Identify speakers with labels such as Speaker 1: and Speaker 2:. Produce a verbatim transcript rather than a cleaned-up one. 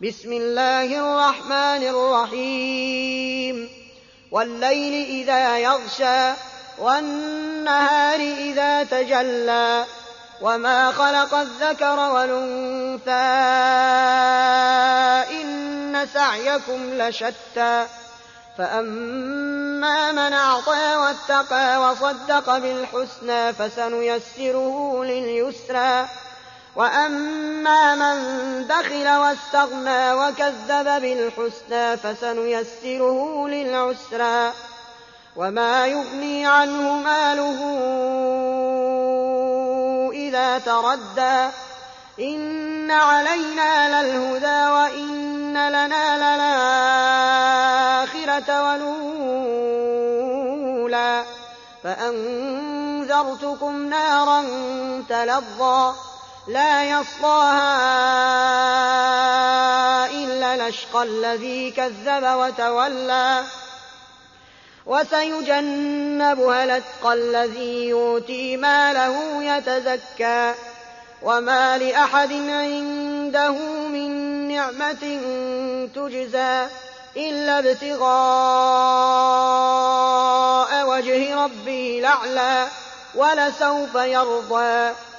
Speaker 1: بسم الله الرحمن الرحيم والليل إذا يغشى والنهار إذا تجلى وما خلق الذكر والأنثى إن سعيكم لشتى فأما من أعطى واتقى وصدق بالحسنى فسنيسره لليسرى وأما من بخل واستغنى وكذب بالحسنى فسنيسره للعسرى وما يغني عنه ماله إذا تردى إن علينا للهدى وإن لنا للآخرة والأولى فأنذرتكم نارا تلظى لا يصلاها إلا الأشقى الذي كذب وتولى وسيجنبها الأتقى الذي يؤتي ماله يتزكى وما لأحد عنده من نعمة تجزى إلا ابتغاء وجه ربه الأعلى ولسوف يرضى